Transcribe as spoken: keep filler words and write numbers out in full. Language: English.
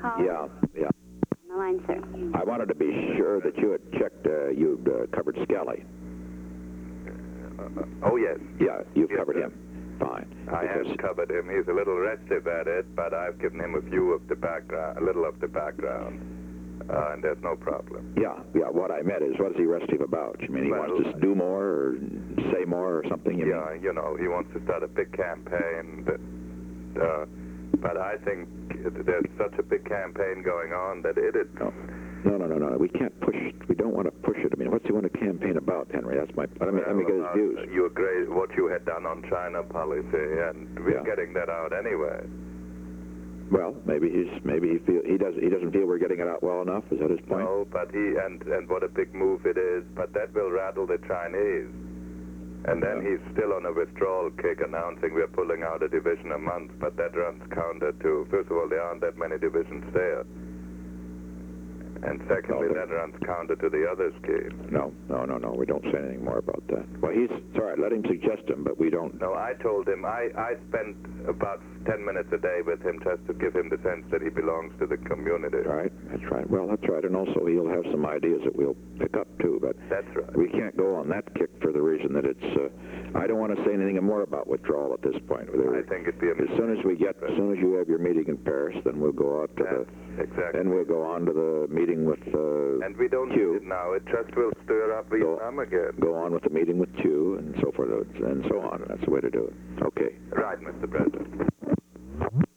call? Yeah, yeah. On the line, sir. I wanted to be sure that you had checked, uh, you'd uh, covered Skelly. Uh, oh, yes. Yeah, you've Yes, covered sir. him. Fine. I Because- have covered him. He's a little restive at it, but I've given him a few of the background, a little of the background, uh, and there's no problem. Yeah, yeah, what I meant is, what is he restive about? You mean he Well, wants to do more or say more or something? You Yeah, you know, he wants to start a big campaign, but, uh, but I think there's such a big campaign going on that it is... No. No, no, no, no. We can't push it. We don't want to push it. I mean, what's he want to campaign about, Henry? That's my... Let me, let me get his Well, views. You agree what you had done on China policy, and we're Yeah. getting that out anyway. Well, maybe he's maybe he feel he does he doesn't feel we're getting it out well enough. Is that his point? No, but he and and what a big move it is. But that will rattle the Chinese. And then Yeah. he's still on a withdrawal kick, announcing we're pulling out a division a month. But that runs counter to, first of all, there aren't that many divisions there. And secondly, No, that runs counter to the other scheme. No, no, no, no. We don't say anything more about that. Well, he's it's all right. Let him suggest him, but we don't. No, I told him, I, I spent about ten minutes a day with him just to give him the sense that he belongs to the community. Right. That's right. Well, that's right. And also, he'll have some ideas that we'll pick up too. But That's right. we can't go on that kick for the reason that it's. Uh, I don't want to say anything more about withdrawal at this point. I think it'd be a As soon as we get, as soon as you have your meeting in Paris, then we'll go out to That's the. exactly. Then we'll go on to the meeting with. Uh, And we don't Q. need it now. It just will stir up Vietnam again. Go on with the meeting with Q and so forth and so on. That's the way to do it. Okay. Right, Mister President.